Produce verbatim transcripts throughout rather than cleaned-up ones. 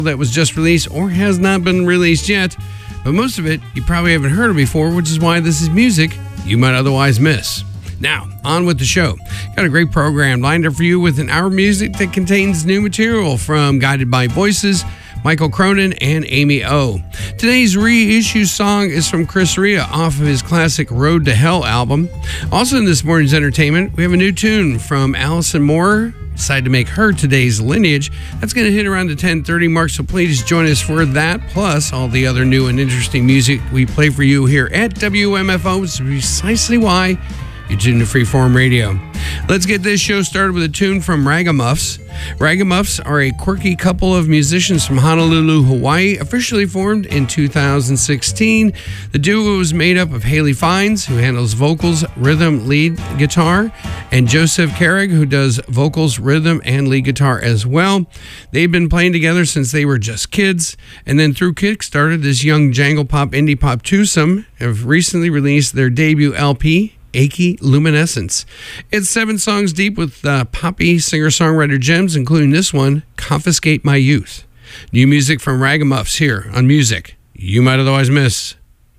that was just released or has not been released yet, but most of it you probably haven't heard of before, which is why this is music you might otherwise miss. Now, on with the show. Got a great program lined up for you with an hour of music that contains new material from Guided by Voices, Michael Cronin, and Amy O. Today's reissue song is from Chris Rea off of his classic Road to Hell album. Also in this morning's entertainment, we have a new tune from Allison Moore. Decided to make her today's Lineage. That's going to hit around the ten thirty mark, so please join us for that, plus all the other new and interesting music we play for you here at W M F O. It's precisely why you tune to Freeform Radio. Let's get this show started with a tune from Ragamuffs. Ragamuffs are a quirky couple of musicians from Honolulu, Hawaii, officially formed in two thousand sixteen. The duo was made up of Haley Fines, who handles vocals, rhythm, lead guitar, and Joseph Carrig, who does vocals, rhythm, and lead guitar as well. They've been playing together since they were just kids, and then through Kickstarter, this young jangle pop indie pop twosome have recently released their debut L P, Achy Luminescence. It's seven songs deep with uh, poppy singer-songwriter gems, including this one, Confiscate My Youth. New music from Ragamuffs here on Music You Might Otherwise Miss.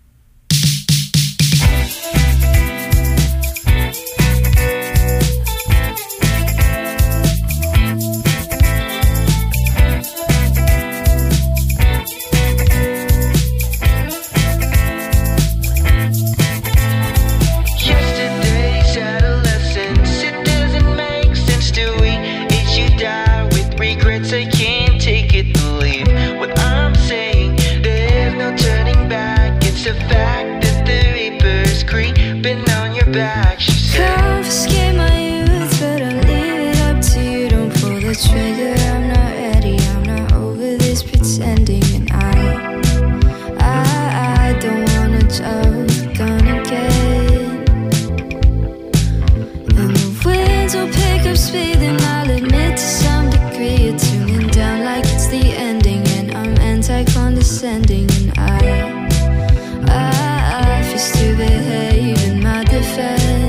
Confiscate my youth, but I'll leave it up to you. Don't pull the trigger, I'm not ready. I'm not over this pretending, and I, I, I don't wanna jump the gun again. And the winds will pick up speed, and I'll admit to some degree you're tuning down like it's the ending, and I'm anti-condescending, and I, I, I refuse to behave in my defense.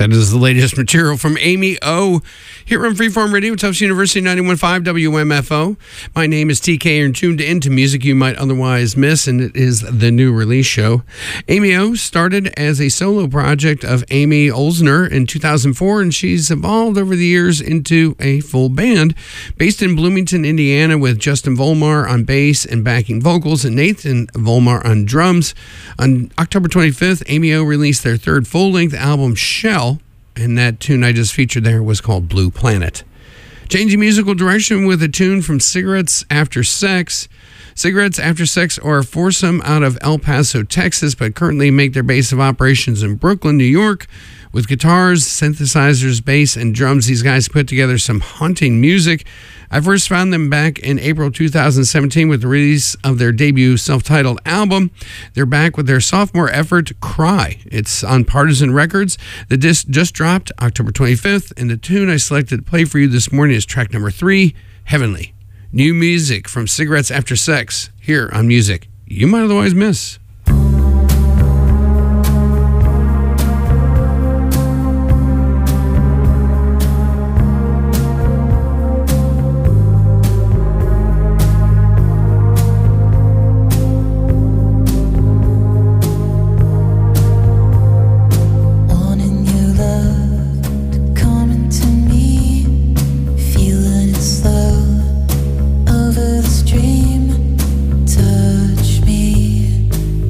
That is the latest material from Amy O here on Freeform Radio, Tufts University ninety-one point five W M F O. My name is T K, and tuned into music you might otherwise miss, and it is the new release show. Amy O started as a solo project of Amy Olsner in two thousand four, and she's evolved over the years into a full band based in Bloomington, Indiana, with Justin Volmar on bass and backing vocals and Nathan Volmar on drums. On October twenty-fifth, Amy O released their third full-length album, Shell, and that tune I just featured there was called Blue Planet. Changing musical direction with a tune from Cigarettes After Sex. Cigarettes After Sex are a foursome out of El Paso, Texas, but currently make their base of operations in Brooklyn, New York. With guitars, synthesizers, bass, and drums, these guys put together some haunting music. I first found them back in April two thousand seventeen with the release of their debut self-titled album. They're back with their sophomore effort, Cry. It's on Partisan Records. The disc just dropped October twenty-fifth, and the tune I selected to play for you this morning is track number three, Heavenly. New music from Cigarettes After Sex here on Music You Might Otherwise Miss. Over the stream, touch me.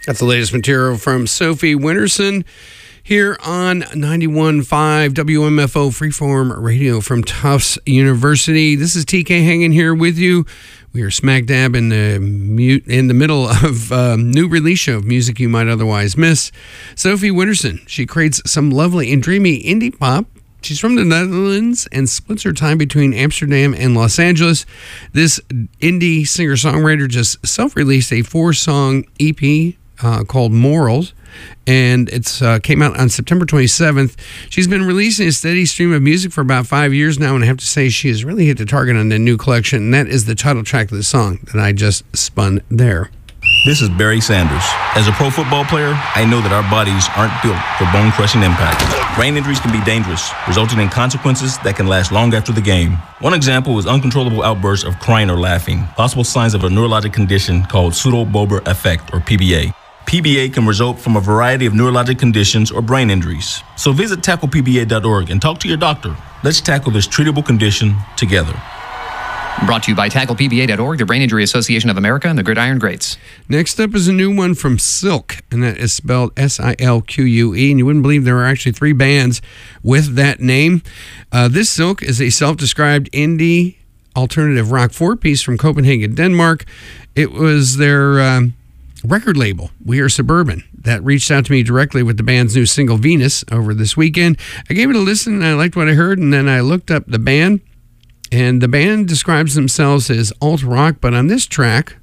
That's the latest material from Sophie Winterson here on ninety-one point five W M F O Freeform Radio from Tufts University. This is T K hanging here with you. We are smack dab in the mute in the middle of a new release show of music you might otherwise miss. Sophie Winterson, she creates some lovely and dreamy indie pop. She's from the Netherlands and splits her time between Amsterdam and Los Angeles. This indie singer-songwriter just self-released a four-song E P uh, called Morals, and it's uh, came out on September twenty-seventh. She's been releasing a steady stream of music for about five years now, and I have to say she has really hit the target on the new collection, and that is the title track of the song that I just spun there. This is Barry Sanders. As a pro football player, I know that our bodies aren't built for bone-crushing impact. Brain injuries can be dangerous, resulting in consequences that can last long after the game. One example is uncontrollable outbursts of crying or laughing, possible signs of a neurologic condition called pseudo-Bober effect, or P B A. P B A can result from a variety of neurologic conditions or brain injuries. So visit tackle P B A dot org and talk to your doctor. Let's tackle this treatable condition together. Brought to you by tackle P B A dot org, the Brain Injury Association of America, and the Gridiron Greats. Next up is a new one from Silk, and that is spelled S I L Q U E, and you wouldn't believe there are actually three bands with that name. Uh, this Silk is a self-described indie alternative rock four-piece from Copenhagen, Denmark. It was their um, record label, We Are Suburban, that reached out to me directly with the band's new single, Venus, over this weekend. I gave it a listen, and I liked what I heard, and then I looked up the band. And the band describes themselves as alt rock, but on this track,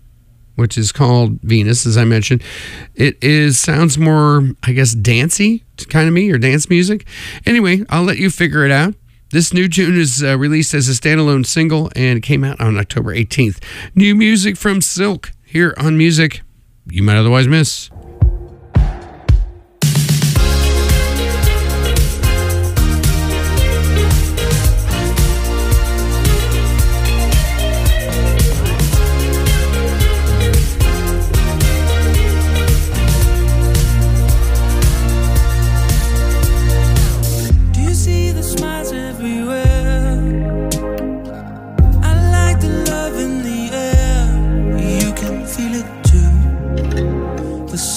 which is called Venus, as I mentioned, it is sounds more, I guess, dancey to kind of me, or dance music. Anyway, I'll let you figure it out. This new tune is uh, released as a standalone single, and it came out on October eighteenth. New music from Silk here on Music You Might Otherwise Miss. The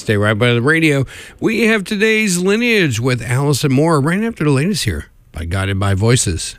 Stay right by the radio. We have today's Lineage with Allison Moore right after the latest here by Guided by Voices.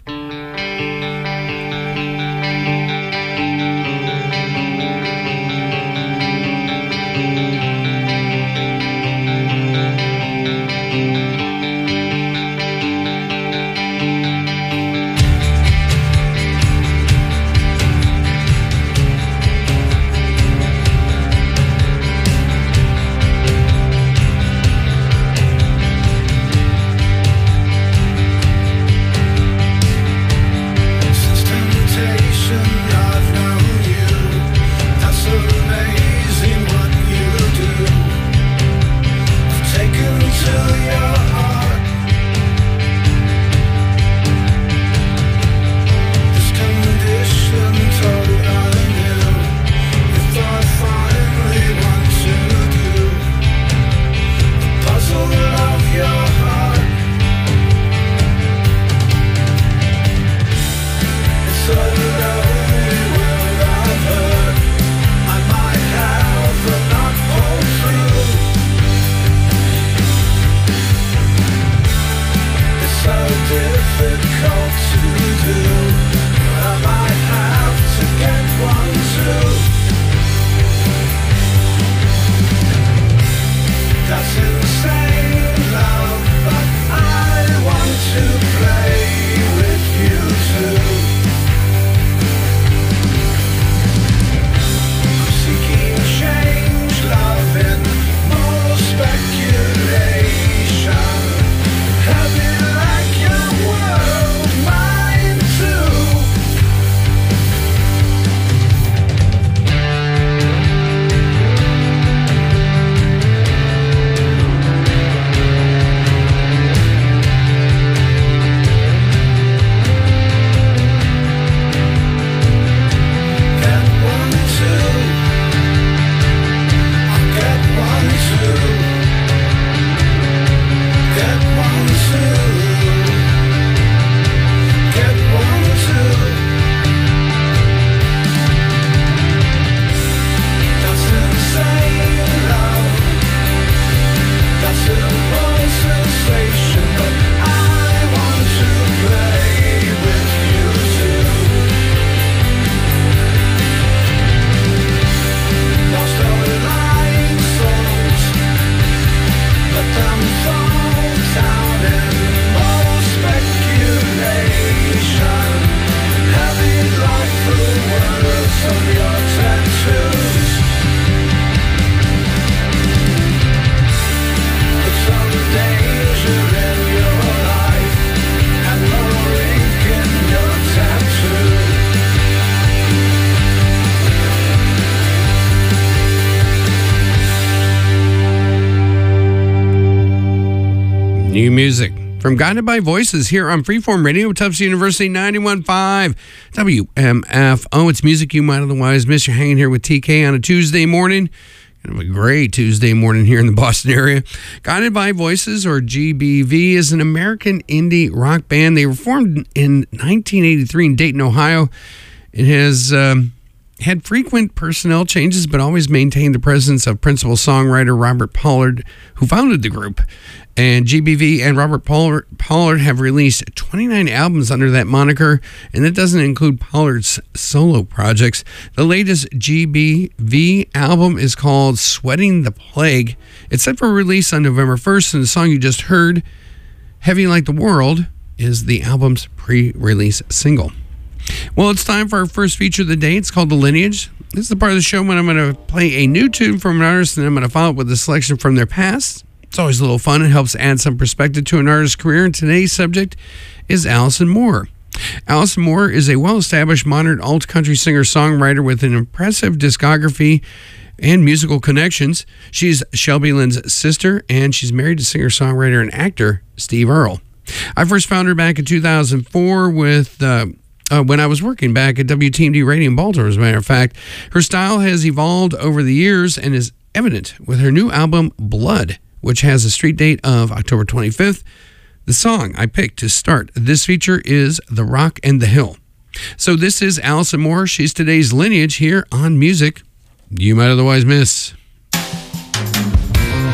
New music from Guided by Voices here on Freeform Radio, Tufts University ninety-one point five W M F. Oh, it's music you might otherwise miss. You're hanging here with T K on a Tuesday morning. Kind of a great Tuesday morning here in the Boston area. Guided by Voices, or G B V, is an American indie rock band. They were formed in nineteen eighty-three in Dayton, Ohio. It has um, had frequent personnel changes, but always maintained the presence of principal songwriter Robert Pollard, who founded the group. And G B V and Robert Pollard, Pollard have released twenty-nine albums under that moniker, and that doesn't include Pollard's solo projects. The latest G B V album is called Sweating the Plague. It's set for release on November first, and the song you just heard, Heavy Like the World, is the album's pre-release single. Well, it's time for our first feature of the day. It's called The Lineage. This is the part of the show when I'm going to play a new tune from an artist, and I'm going to follow up with a selection from their past. It's always a little fun. It helps add some perspective to an artist's career, and today's subject is Allison Moore. Allison Moore is a well-established modern alt-country singer-songwriter with an impressive discography and musical connections. She's Shelby Lynn's sister, and she's married to singer-songwriter and actor Steve Earle. I first found her back in two thousand four with... Uh, Uh, when I was working back at W T M D Radio in Baltimore, as a matter of fact. Her style has evolved over the years and is evident with her new album, Blood, which has a street date of October twenty-fifth. The song I picked to start this feature is The Rock and the Hill. So this is Allison Moore. She's today's Lineage here on Music You Might Otherwise Miss.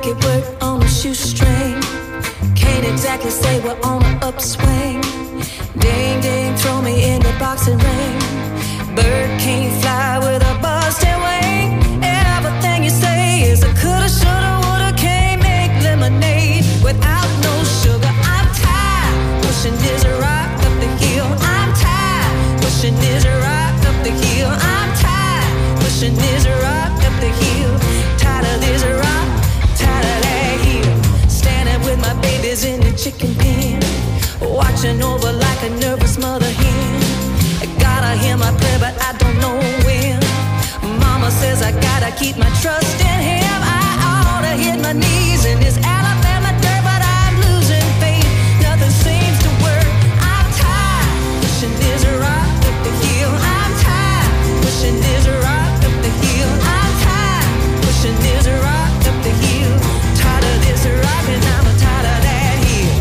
make it work on a shoestring. Can't exactly say we're on an upswing. Ding, ding, throw me in the boxing ring. Bird can't fly with a busted wing. Everything you say is a coulda, shoulda, woulda. Can't make lemonade without no sugar. I'm tired, pushing this rock up the hill. I'm tired, pushing this rock up the hill. I'm tired, pushing this rock up the hill. Tired of this rock, tired of that hill. Standing with my babies in the chicken pen, watching over like a nervous mother hen. I gotta hear my prayer, but I don't know when. Mama says I gotta keep my trust in him. I ought to hit my knees in this Alabama dirt, but I'm losing faith. Nothing seems to work. I'm tired, pushing this rock up the hill. I'm tired, pushing this rock up the hill. I'm tired, pushing this rock up the hill. Tired of this rock and I'm tired of that hill.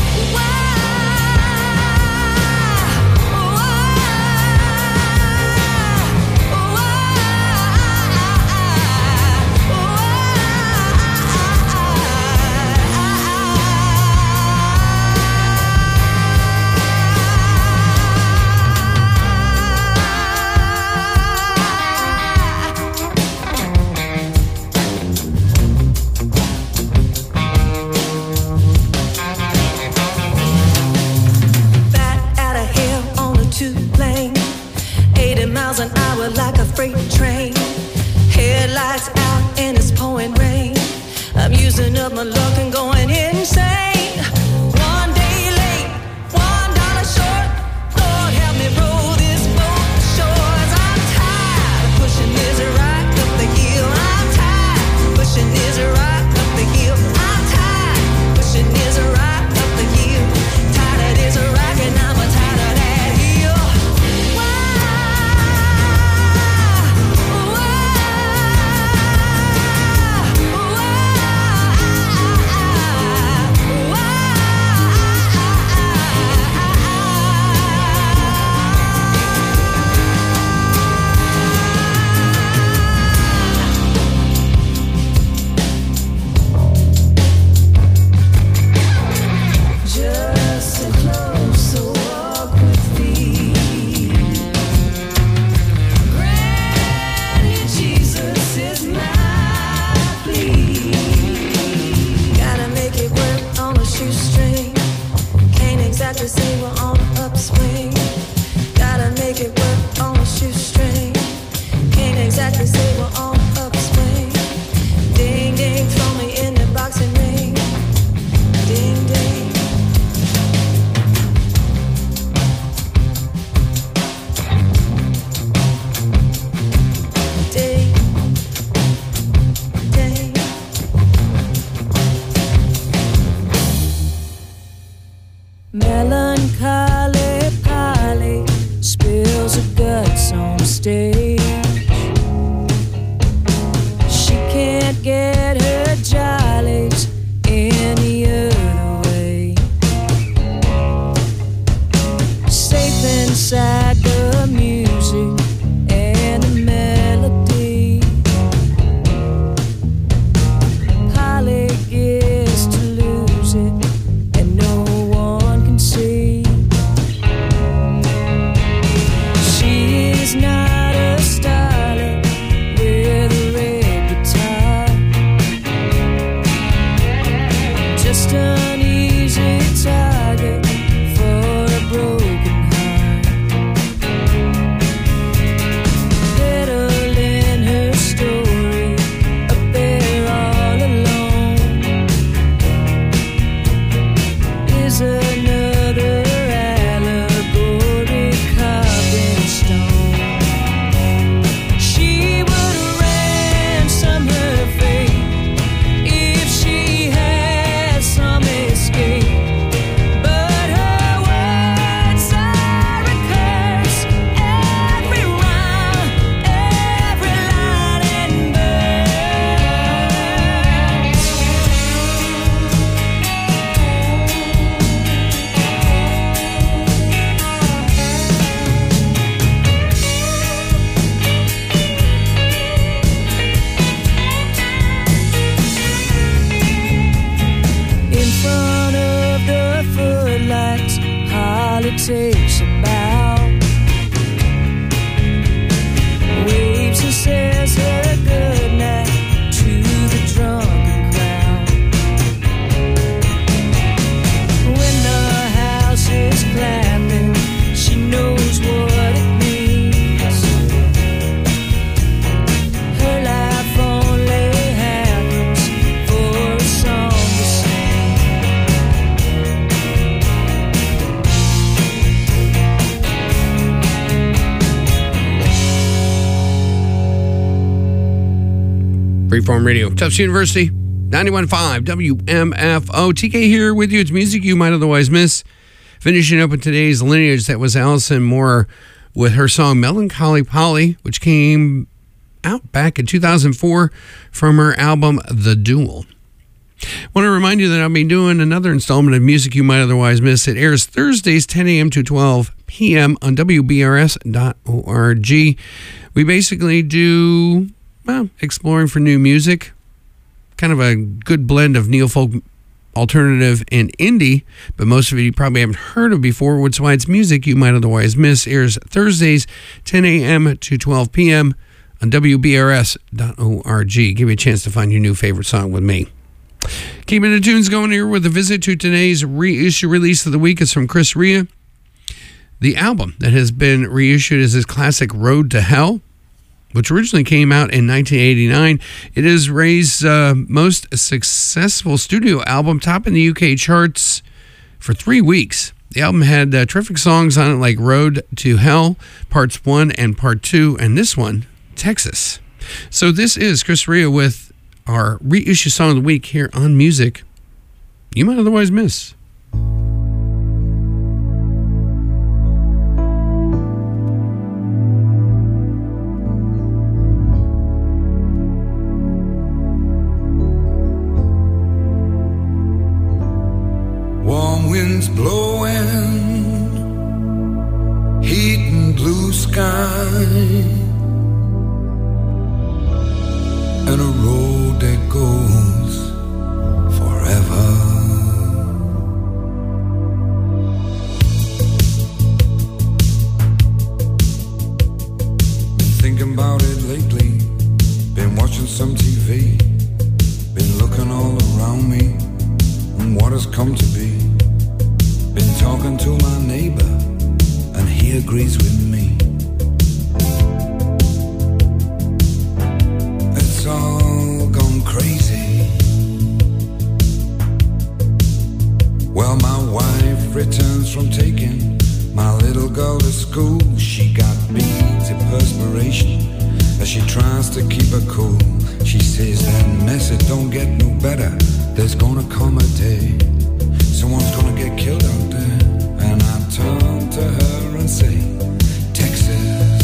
An hour like a freight train. Headlights out and it's pouring rain. I'm using up my luck and going insane. One day late, one dollar short. Lord help me roll this boat to shores. I'm tired of pushing this rock up the hill. I'm tired pushing this rock up the hill. I'm tired pushing this rock up the hill. Tired of this rock and I'm tired of that hill. Say we're on an upswing. Gotta make it work on a shoestring. Can't exactly say we're on an upswing. Ding, ding, throw me in the boxing ring. Ding, ding. Ding, ding. Melancholy Polly spills her guts on stage. She can't get her jollies any other way. Safe inside the music and the melody, Polly gets to lose it and no one can see. She's not a starlet with a red guitar. Freeform Radio, Tufts University, ninety-one point five W M F O. T K here with you. It's music you might otherwise miss. Finishing up with today's lineage, that was Allison Moore with her song Melancholy Polly, which came out back in two thousand four from her album The Duel. I want to remind you that I'll be doing another installment of Music You Might Otherwise Miss. It airs Thursdays, ten a.m. to twelve p.m. on W B R S dot org. We basically do, well, exploring for new music, kind of a good blend of neo-folk, alternative, and indie, but most of it you probably haven't heard of before, which is why it's Music You Might Otherwise Miss. It airs Thursdays, ten a.m. to twelve p.m. on W B R S dot org. Give you a chance to find your new favorite song with me. Keeping the tunes going here with a visit to today's reissue release of the week. Is from Chris Rea. The album that has been reissued is his classic Road to Hell, which originally came out in nineteen eighty-nine. It is Ray's uh, most successful studio album, topping the U K charts for three weeks. The album had uh, terrific songs on it like Road to Hell, Parts one and Part two, and this one, Texas. So this is Chris Rea with our reissue song of the week here on Music You Might Otherwise Miss. Warm winds blowing, heat and blue sky, and a road that goes forever. Been thinking about it lately, been watching some T V, been looking all around me and what has come to be. Been talking to my neighbor and he agrees with me. It's all gone crazy. Well, my wife returns from taking my little girl to school. She got beads of perspiration as she tries to keep her cool. She says that mess, it don't get no better. There's gonna come a day someone's gonna get killed out there. And I turn to her and say, Texas.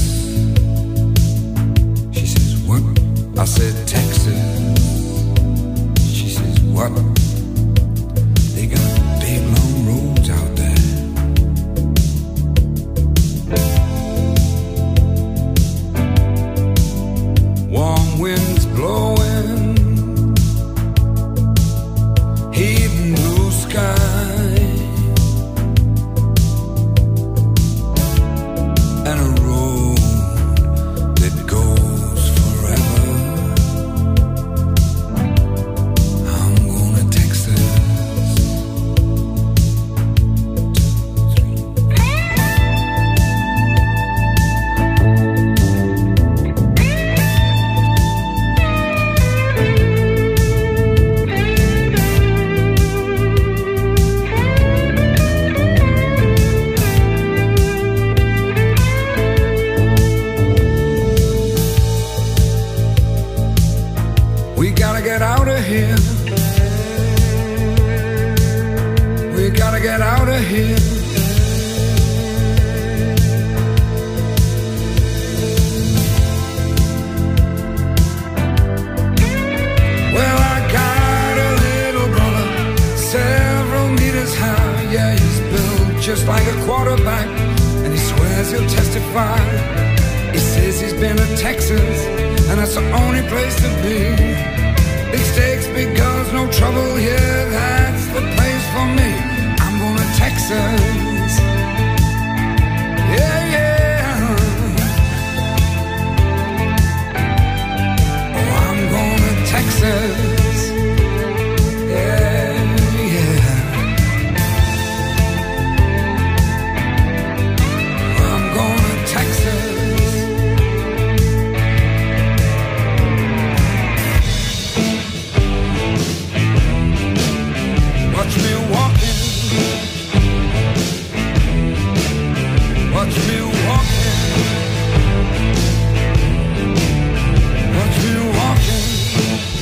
She says, what? I said, Texas. She says, what? They got big long roads out there. Warm winds blowing, heat and blue sky, and a road that goes forever. I'm going to Texas. Two, three. We gotta get out of here. We gotta get out of here. Well, I got a little brother, several meters high. Yeah, he's built just like a quarterback, and he swears he'll testify. He says he's been to Texas, and that's the only place to be. Big stakes, big guns, no trouble here. That's the place for me. I'm going to Texas. Yeah, yeah. Oh, I'm going to Texas. Yeah, yeah. I'm going to Texas. Watch me walking, watch me walking, watch me walking.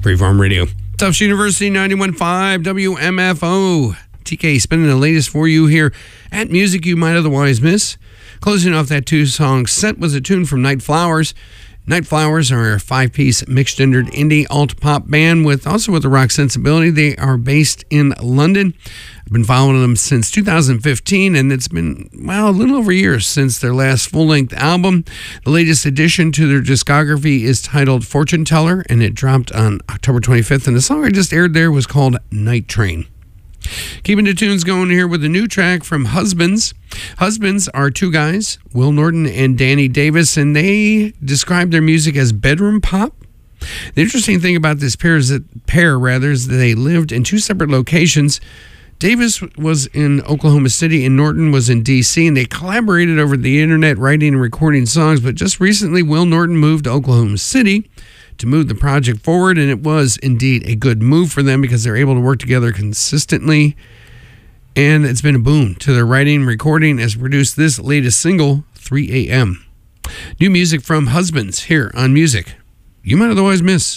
Free Farm Radio. Tufts University ninety-one point five W M F O. T K spinning the latest for you here at Music You Might Otherwise Miss. Closing off that two-song set was a tune from Night Flowers. Night Flowers are a five-piece mixed-gendered indie alt-pop band with also with a rock sensibility. They are based in London. I've been following them since two thousand fifteen, and it's been, well, a little over a year since their last full-length album. The latest addition to their discography is titled Fortune Teller, and it dropped on October twenty-fifth, and the song I just aired there was called Night Train. Keeping the tunes going here with a new track from Husbands. Husbands are two guys, Will Norton and Danny Davis, and they describe their music as bedroom pop. The interesting thing about this pair is that pair rather is that they lived in two separate locations. Davis was in Oklahoma City and Norton was in D C, and they collaborated over the internet writing and recording songs, but just recently Will Norton moved to Oklahoma City to move the project forward, and it was indeed a good move for them because they're able to work together consistently, and it's been a boom to their writing and recording as produced this latest single, three a.m. New music from Husbands here on Music You Might Otherwise Miss.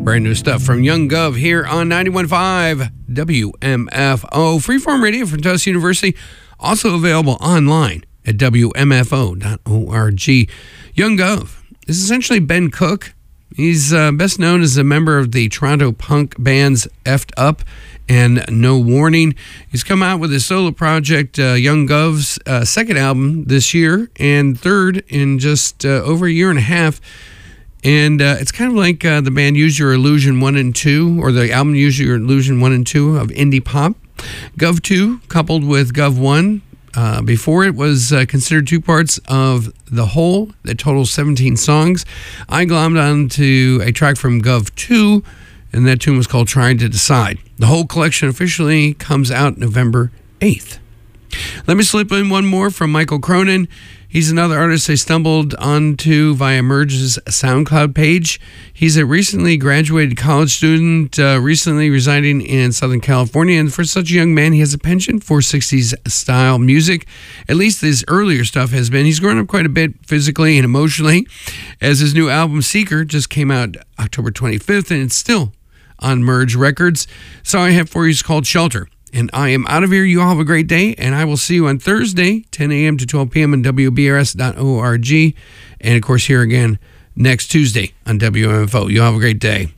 Brand new stuff from Young Gov here on ninety-one point five W M F O. Freeform radio from Tufts University. Also available online at W M F O dot org. Young Gov is essentially Ben Cook. He's uh, best known as a member of the Toronto punk bands Effed Up and No Warning. He's come out with his solo project, uh, Young Gov's uh, second album this year, and third in just uh, over a year and a half. And uh, it's kind of like uh, the band Use Your Illusion one and two, or the album Use Your Illusion one and two of indie pop. Gov two, coupled with Gov one, uh, before it was uh, considered two parts of the whole that totals seventeen songs. I glommed onto a track from Gov two, and that tune was called Trying to Decide. The whole collection officially comes out November eighth. Let me slip in one more from Michael Cronin. He's another artist I stumbled onto via Merge's SoundCloud page. He's a recently graduated college student, uh, recently residing in Southern California. And for such a young man, he has a penchant for sixties style music. At least his earlier stuff has been. He's grown up quite a bit physically and emotionally, as his new album, Seeker, just came out October twenty-fifth, and it's still on Merge Records. So I have for you is called Shelter. And I am out of here. You all have a great day, and I will see you on Thursday, ten a.m. to twelve p.m. on W B R S dot org. And, of course, here again next Tuesday on W M F O. You all have a great day.